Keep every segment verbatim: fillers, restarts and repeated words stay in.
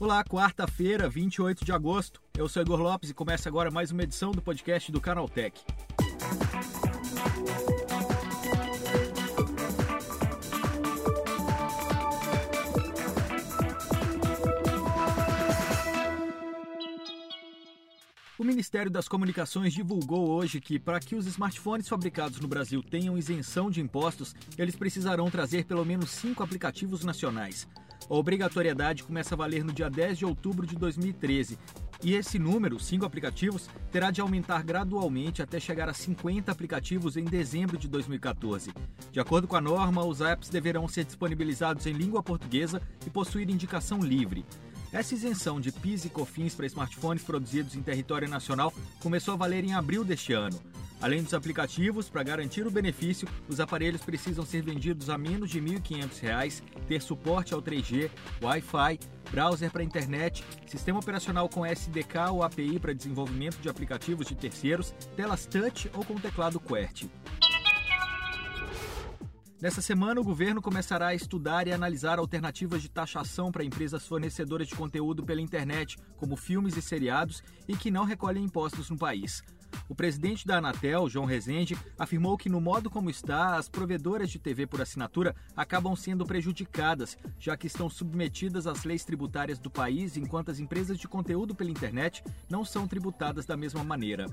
Olá, quarta-feira, vinte e oito de agosto. Eu sou Igor Lopes e começa agora mais uma edição do podcast do Canaltech. O Ministério das Comunicações divulgou hoje que, para que os smartphones fabricados no Brasil tenham isenção de impostos, eles precisarão trazer pelo menos cinco aplicativos nacionais. A obrigatoriedade começa a valer no dia dez de outubro de dois mil e treze. E esse número, cinco aplicativos, terá de aumentar gradualmente até chegar a cinquenta aplicativos em dezembro de dois mil e quatorze. De acordo com a norma, os apps deverão ser disponibilizados em língua portuguesa e possuir indicação livre. Essa isenção de P I S e COFINS para smartphones produzidos em território nacional começou a valer em abril deste ano. Além dos aplicativos, para garantir o benefício, os aparelhos precisam ser vendidos a menos de mil e quinhentos reais, ter suporte ao três G, Wi-Fi, browser para internet, sistema operacional com S D K ou A P I para desenvolvimento de aplicativos de terceiros, telas touch ou com teclado QWERTY. Nessa semana, o governo começará a estudar e analisar alternativas de taxação para empresas fornecedoras de conteúdo pela internet, como filmes e seriados, e que não recolhem impostos no país. O presidente da Anatel, João Rezende, afirmou que, no modo como está, as provedoras de T V por assinatura acabam sendo prejudicadas, já que estão submetidas às leis tributárias do país, enquanto as empresas de conteúdo pela internet não são tributadas da mesma maneira.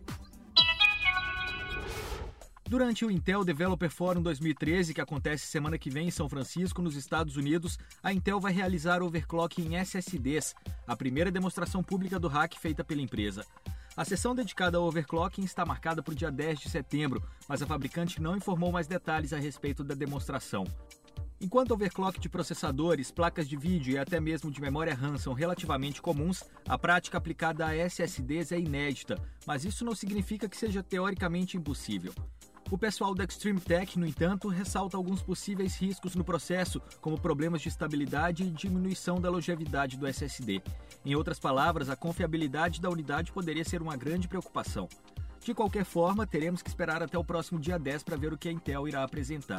Durante o Intel Developer Forum dois mil e treze, que acontece semana que vem em São Francisco, nos Estados Unidos, a Intel vai realizar overclock em S S Ds, a primeira demonstração pública do hack feita pela empresa. A sessão dedicada ao overclocking está marcada para o dia dez de setembro, mas a fabricante não informou mais detalhes a respeito da demonstração. Enquanto overclock de processadores, placas de vídeo e até mesmo de memória RAM são relativamente comuns, a prática aplicada a S S Ds é inédita, mas isso não significa que seja teoricamente impossível. O pessoal da Extreme Tech, no entanto, ressalta alguns possíveis riscos no processo, como problemas de estabilidade e diminuição da longevidade do S S D. Em outras palavras, a confiabilidade da unidade poderia ser uma grande preocupação. De qualquer forma, teremos que esperar até o próximo dia dez para ver o que a Intel irá apresentar.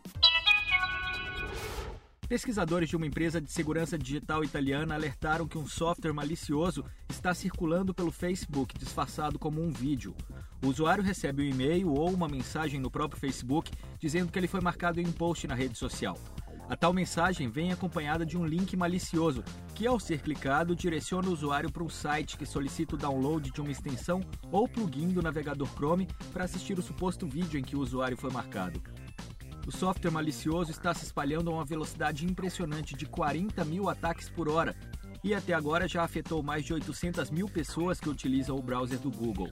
Pesquisadores de uma empresa de segurança digital italiana alertaram que um software malicioso está circulando pelo Facebook disfarçado como um vídeo. O usuário recebe um e-mail ou uma mensagem no próprio Facebook dizendo que ele foi marcado em um post na rede social. A tal mensagem vem acompanhada de um link malicioso, que ao ser clicado direciona o usuário para um site que solicita o download de uma extensão ou plugin do navegador Chrome para assistir o suposto vídeo em que o usuário foi marcado. O software malicioso está se espalhando a uma velocidade impressionante de quarenta mil ataques por hora e até agora já afetou mais de oitocentas mil pessoas que utilizam o browser do Google.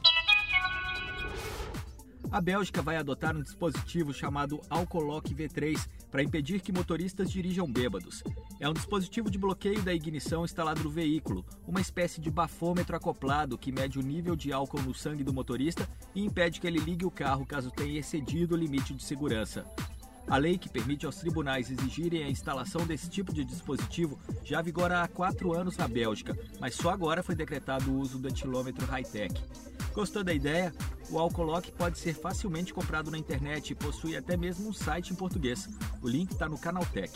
A Bélgica vai adotar um dispositivo chamado Alcolock V três para impedir que motoristas dirijam bêbados. É um dispositivo de bloqueio da ignição instalado no veículo, uma espécie de bafômetro acoplado que mede o nível de álcool no sangue do motorista e impede que ele ligue o carro caso tenha excedido o limite de segurança. A lei que permite aos tribunais exigirem a instalação desse tipo de dispositivo já vigora há quatro anos na Bélgica, mas só agora foi decretado o uso do etilômetro high-tech. Gostou da ideia? O Alcolock pode ser facilmente comprado na internet e possui até mesmo um site em português. O link está no Canaltech.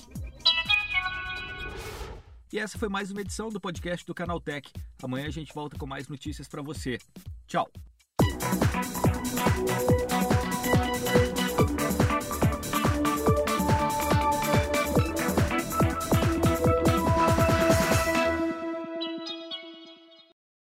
E essa foi mais uma edição do podcast do Canaltech. Amanhã a gente volta com mais notícias para você. Tchau!